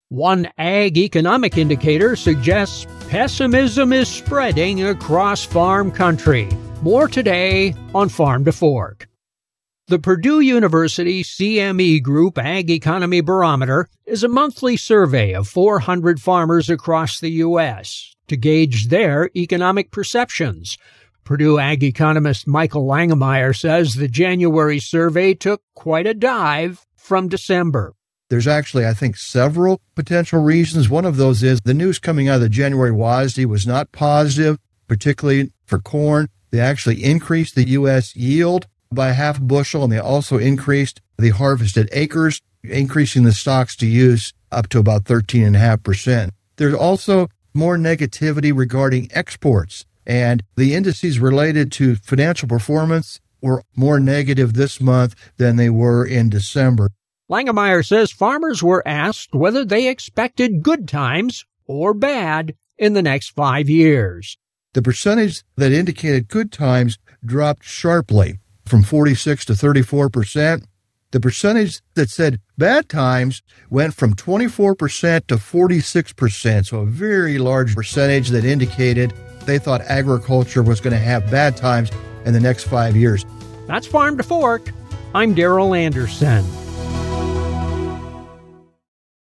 One ag economic indicator suggests pessimism is spreading across farm country. More today on Farm to Fork. The Purdue University CME Group Ag Economy Barometer is a monthly survey of 400 farmers across the U.S. to gauge their economic perceptions. Purdue ag economist Michael Langemeier says the January survey took quite a dive from December. There's actually, I think, several potential reasons. One of those is the news coming out of the January WASDE was not positive, particularly for corn. They actually increased the U.S. yield by half a bushel, and they also increased the harvested acres, increasing the stocks to use up to about 13.5%. There's also more negativity regarding exports, and the indices related to financial performance were more negative this month than they were in December. Langemeier says farmers were asked whether they expected good times or bad in the next 5 years. The percentage that indicated good times dropped sharply from 46 to 34%. The percentage that said bad times went from 24% to 46%, so a very large percentage that indicated they thought agriculture was going to have bad times in the next 5 years. That's Farm to Fork. I'm Darrell Anderson.